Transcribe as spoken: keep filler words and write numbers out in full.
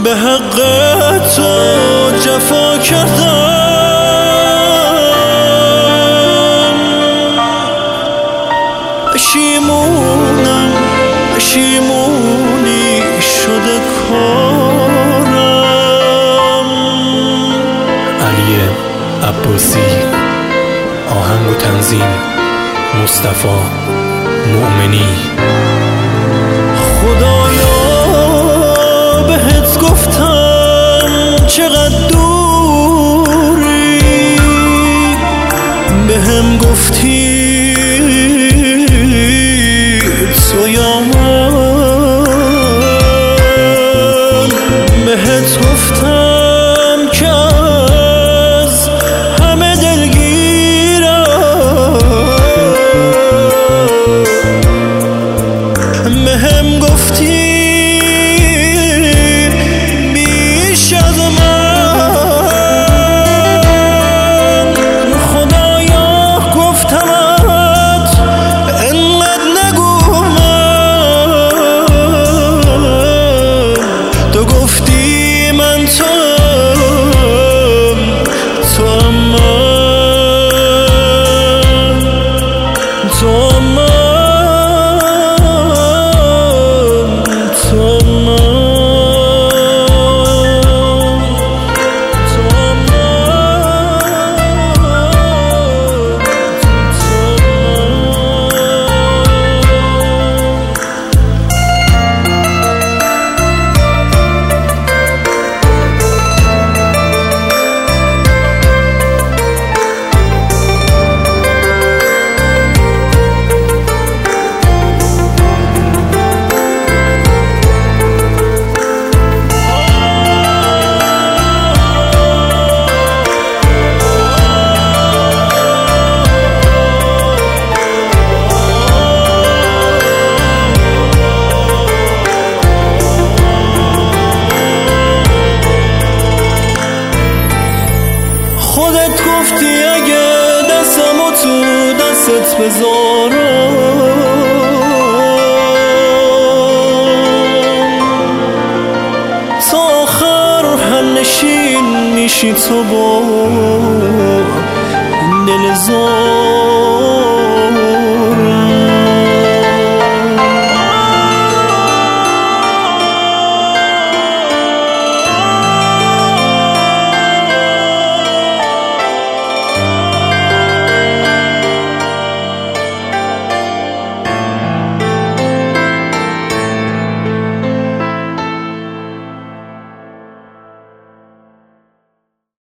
به حق تو جفا کردم، پشیمونم پشیمونی شده کارم. علی عباسی، آهنگ و تنظیم مصطفی مؤمنی. خدایا بهت گفتم چقدر دوری، بهم گفتی تو یا من، بهت گفتم که از همه دلگیرم، بهم گفتی بیش از من. خدایا گفتمت انقدر نگو من، تو گفتی من توام توام من توام من خودت گفتی اگه دستمو تو دستت بذارم، تا آخر هم نشین میشی تو با دل زار.